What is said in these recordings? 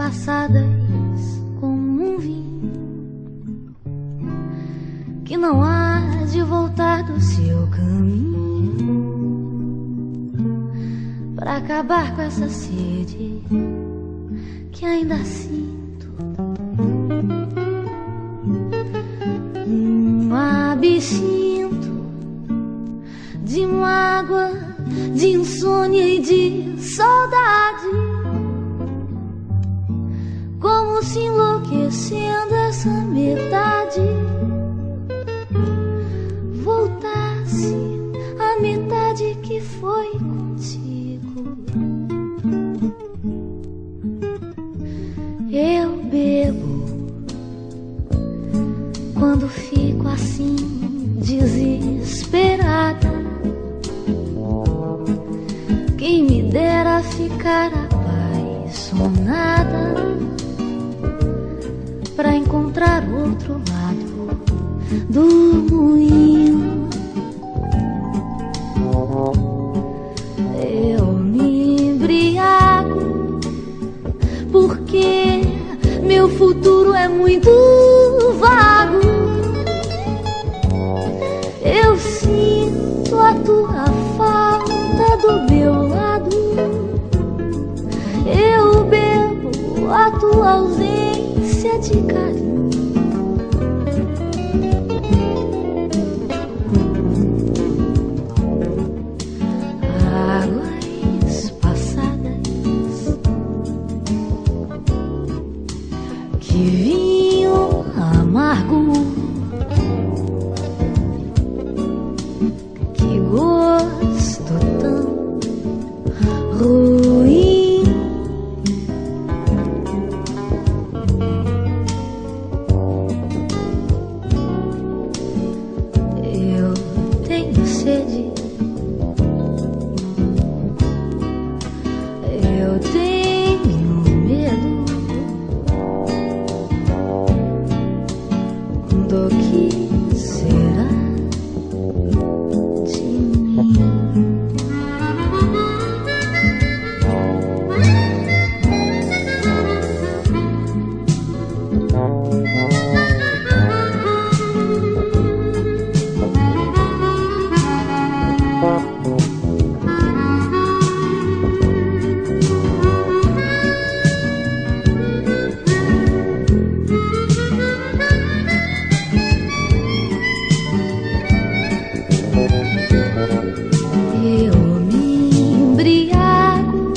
passadas como um vinho que não há de voltar do seu caminho, pra acabar com essa sede que ainda sinto. Um absinto de mágoa, de insônia e de saudade, como se enlouquecendo essa metade voltasse a metade que foi contigo. Eu bebo quando fico assim desesperada. Quem me dera ficar apaixonada pra encontrar o outro lado do moinho. Eu me embriago porque meu futuro é muito vago. Eu sinto a tua falta do meu lado. Eu bebo a tua ausência de carinho. Águas passadas, que vinho amargo, que gosto tão ruim. Eu tenho sede, eu tenho medo do que será de mim. Eu me embriago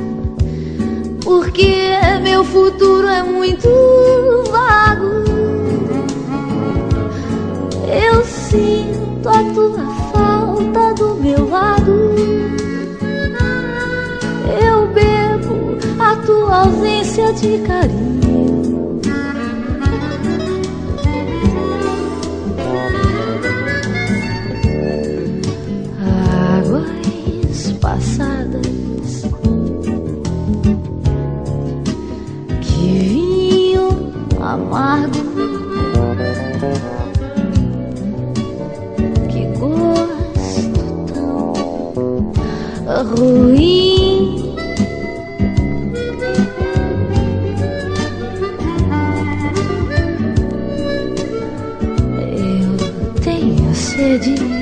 porque meu futuro é muito vago. Eu sinto a tua falta do meu lado. Eu bebo a tua ausência de carinho. Águas passadas, que vinho amargo, que gosto tão ruim. Eu tenho sede,